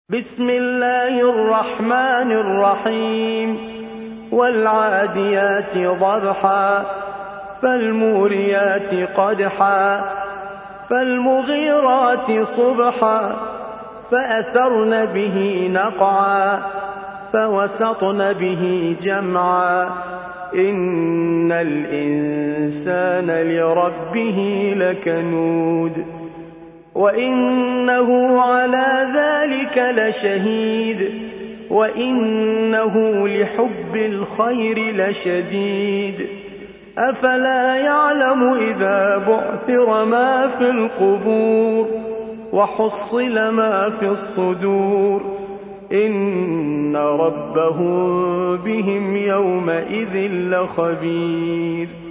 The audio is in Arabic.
بسم الله الرحمن الرحيم والعاديات ضبحا فالموريات قدحا فالمغيرات صبحا فأثرن به نقعا فوسطن به جمعا إن الإنسان لربه لكنود وإنه على ذلك لشهيد وإنه لحب الخير لشديد أفلا يعلم إذا بعثر ما في القبور وحصل ما في الصدور إن ربهم بهم يومئذ لخبير